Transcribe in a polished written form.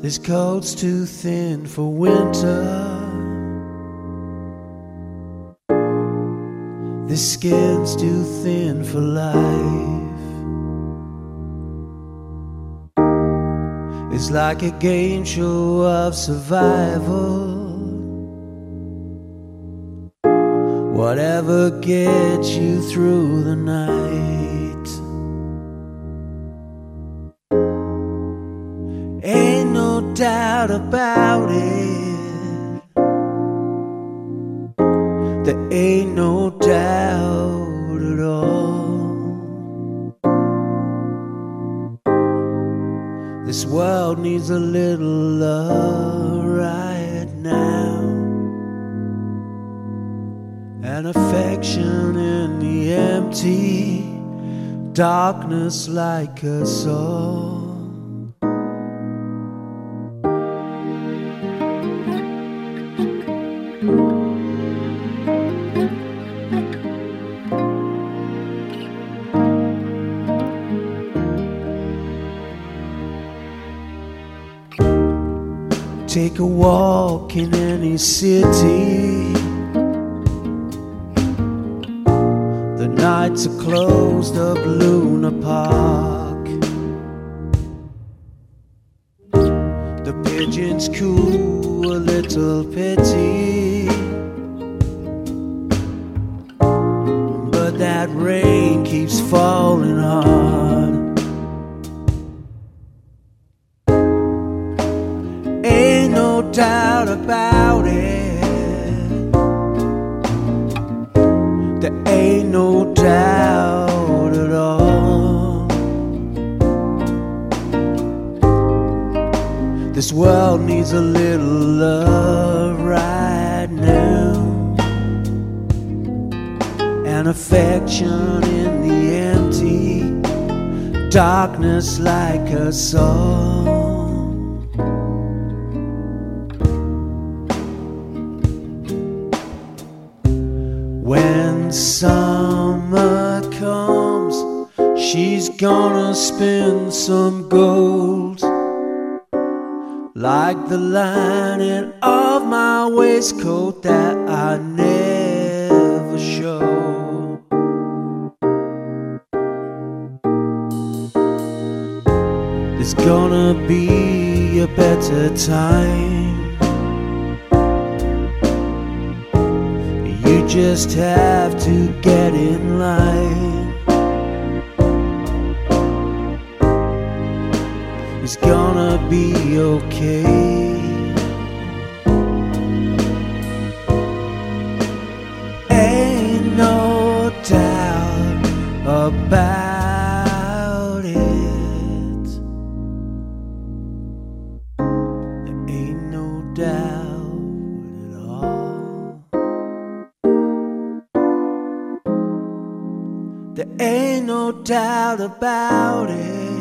This coat's too thin for winter. This skin's too thin for life. It's like a game show of survival. Whatever gets you through the night. Ain't no doubt about it. There ain't no doubt at all. This world needs a little love right now, and affection in the empty darkness like a song. Take a walk in any city. The nights are closed up Luna Park. The pigeons coo a little pity, but that rain keeps falling hard. Ain't no doubt about it. There ain't no doubt at all. This world needs a little love right now, and affection in the empty darkness like a song. When summer comes, she's gonna spin some gold, like the lining of my waistcoat that I never show. There's gonna be a better time. You just have to get in line. It's gonna be okay. Ain't no doubt about it. There ain't no doubt at all. There ain't no doubt about it.